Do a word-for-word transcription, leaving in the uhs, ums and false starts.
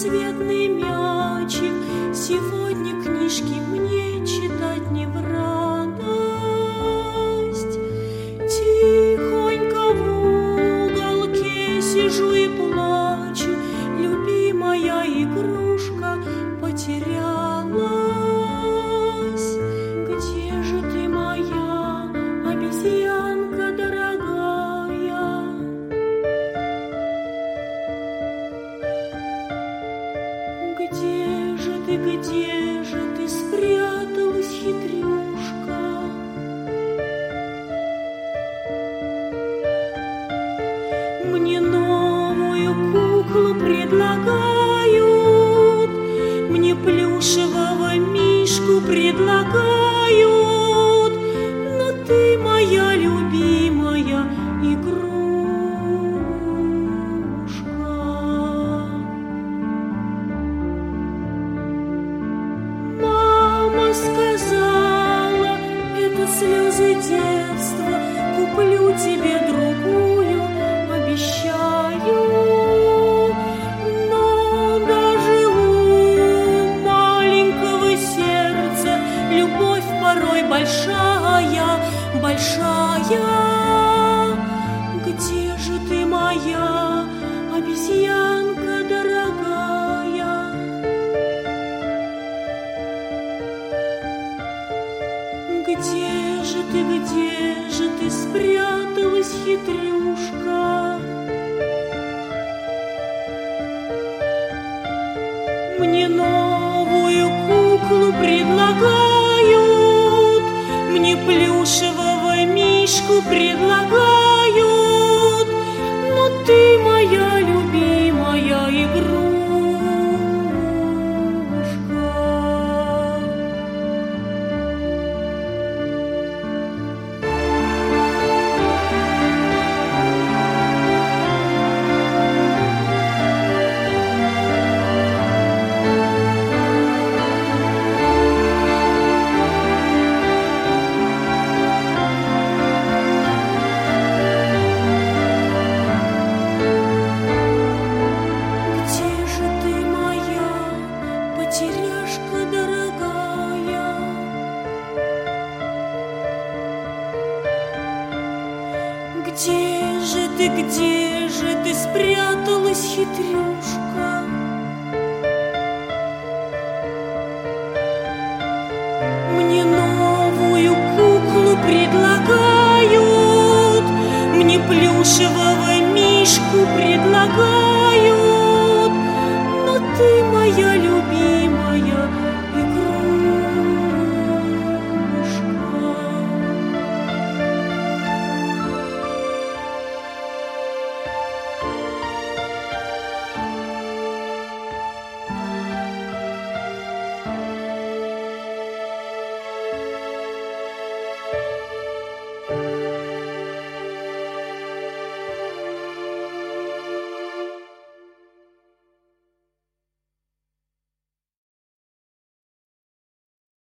разноцветный мячик. Сегодня книжки мне читать не в радость. Тихонько в уголке сижу и плачу. Любимая игрушка потерялась. Где же ты, моя обезьянка дорогая? Где же ты, где же ты спряталась, хитрюшка? Мне новую куклу предлагают, мне плюшевого мишку предлагают, но ты моя любимая игрушка. Мама сказала, это слезы детства, куплю тебе другую, обещаю. Но даже у маленького сердца любовь порой большая, большая. Где же ты, моя обезьянка дорогая? Где же ты, где же ты спряталась, хитрюшка? Мне новую куклу предлагают, мне плюшевого мишку предлагают, но ты моя любимая игрушка. Потеряшка дорогая, где же ты, где же ты спряталась, хитрюшка? Мне новую куклу предлагают, мне плюшевого мишку предлагают.